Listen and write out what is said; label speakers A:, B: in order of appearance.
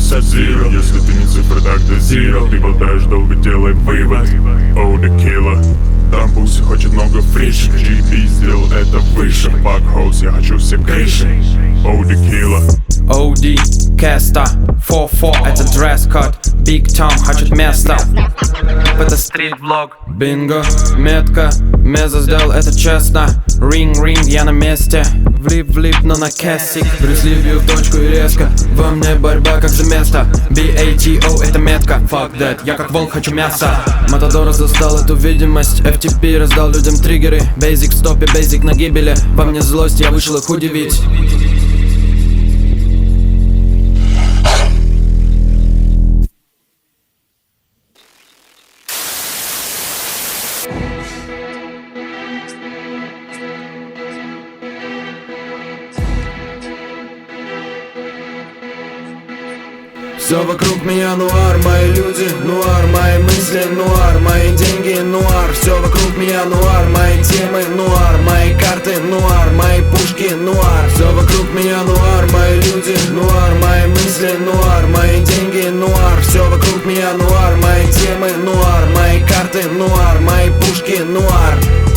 A: Sub-Zero. Если ты не цифра, тогда zero. Ты болтаешь долго, делай вывод. Oh, the killer. Там пусть хочет много фриш. GB сделал это выше. Fuck hoes, я хочу все крыши. Oh, the killer.
B: OD, Кеста, 4-4, это дресс-код. Big Tom хочет место. Это стрит-влог. Бинго, метка, Меза сделал это честно. Ринг, я на месте. Влип, но на кэссик. Брюсли бью в точку и резко. Во мне борьба как за место. BATO это метка. Fuck that, я как волк хочу мяса. Матадора застал эту видимость. FTP раздал людям триггеры. Basic в стопе, basic на гибели. Во мне злость, я вышел их удивить. Все вокруг меня нуар, мои люди нуар, мои мысли нуар, мои деньги нуар. Все вокруг меня нуар, мои темы нуар, мои карты нуар, мои пушки нуар. Все вокруг меня нуар, мои люди нуар, мои мысли нуар, мои деньги нуар. Все вокруг меня нуар, мои темы нуар, мои карты нуар, мои пушки нуар.